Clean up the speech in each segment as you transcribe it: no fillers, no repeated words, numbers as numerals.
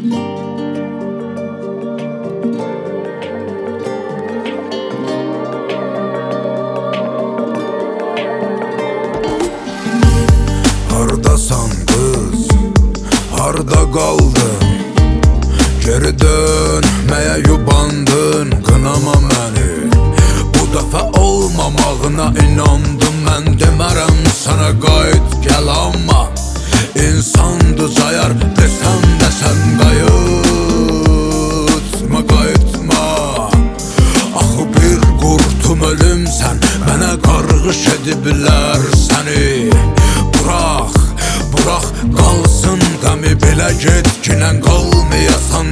Hardasan qız, harda qaldın? Geri dönməyə yubandın, qınama məni. Bu dəfə olmamağına inandım, mən demərəm sənə qayıt gəl, amma İnsandı cayar desəm də sən qayıtma, qayıtma. Axı bir qurtum ölümsən, mənə qarğış ediblər səni. Bırax qalsın qəmi, belə getkinən qalmayasan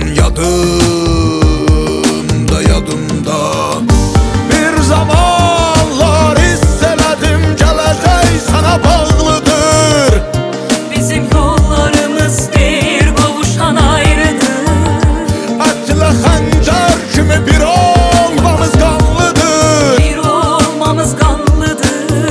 yadımda, yadımda. Bir zamanlar hiss elədim, gələcək sənə bağlıdır. Bizim yollarımız bir qovuşan ayrıdır. Ətlə xəncər kimi bir olmamız qanlıdır. Bir olmamız qanlıdır.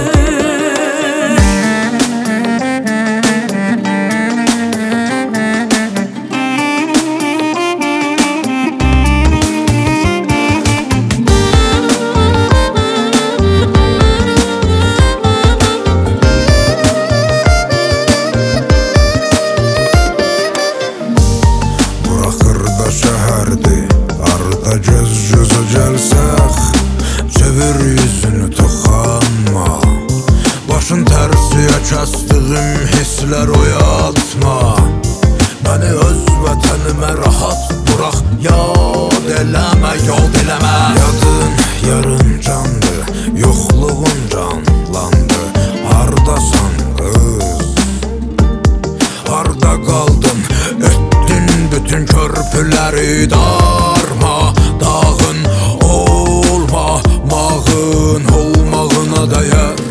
Şəhərdir, arda göz-gözə gəlsək, çevir yüzünü toxanma. Başın tərsiyə kəsdiyim hisslər oyatma. Məni öz vətənimə rahat bırax, yad eləmə, yad eləmə. Yadın yarın candır, yoxluğun canlandı. Hardasan qız, harda qaldın? Bütün körpüləri darma, dağın olmağın olmağına dəyər.